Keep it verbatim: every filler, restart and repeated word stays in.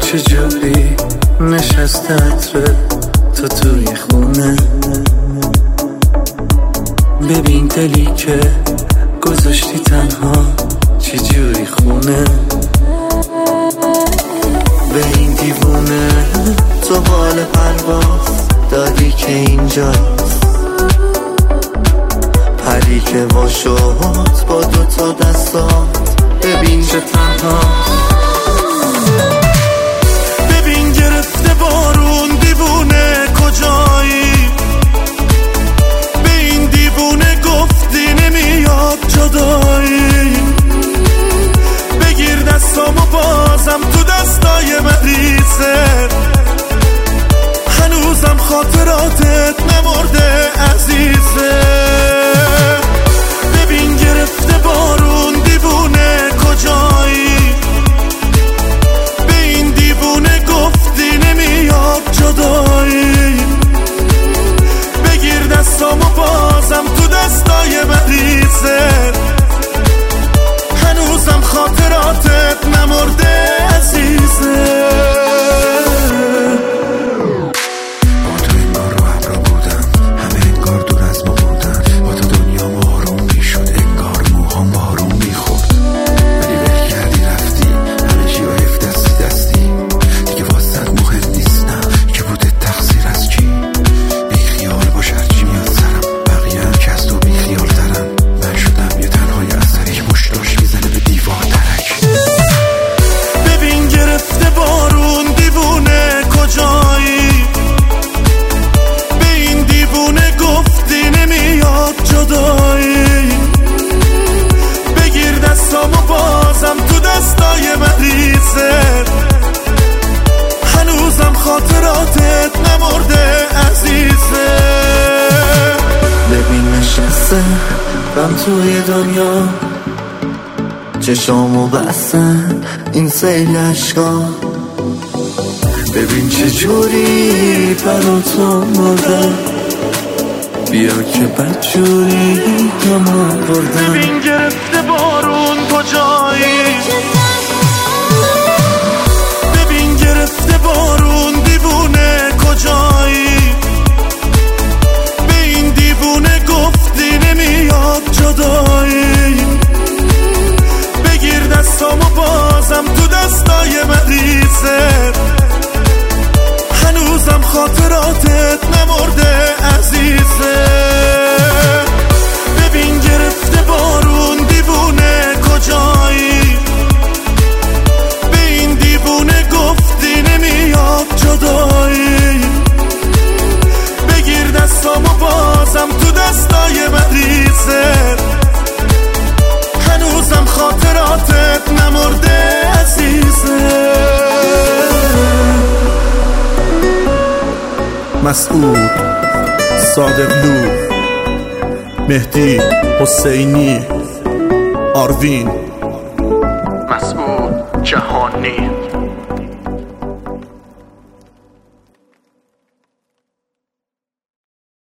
چجوری نشسته عطر تو توی خونه. ببین دلی که گذاشتی تنها چجوری خونه. به این دیوونه تو بال پرواز دادی که اینجاست، پری که وا شد با دوتا دستات. ببین چه تنهاست. ببین گرفته بارون دیوونه کجایی. به این دیوونه گفتی نمیاد جدایی. بگیر دستامو بازم تو دستای مریضه. هنوزم خاطراتت نمرده عزیزه. ببین گرفته بارون دیوونه کجایی. به این دیوونه گفتی نمیاد جدایی. بگیر دستامو بازم تو دستای مریضه. هنوزم خاطراتت نمرده عزیزه. هنوزم خاطراتت نمرده عزیزه. ببین نشسته بم توی دنیا، چشامو بستن این سیل عشقا. ببین چه جوری برا تو مرده، بیا که بدجوری همه بردم. ببین گرفته بارون کجایی. ببین گرفته بارون دیوونه کجایی. به این دیوونه گفتی نمیاد جدایی. بگیر دستامو بازم تو دستای مریضه. هنوزم خاطراتت نمرده عزیزه. ببین گرفته بارون دیوونه کجایی. به این دیوونه گفتی نمیاد جدایی. بگیر دستامو بازم تو دستای مریضه. هنوزم خاطراتت نمرده عزیزه. مسعود، صادقلو، مهدی، حسینی، آروین، مسعود جهانی.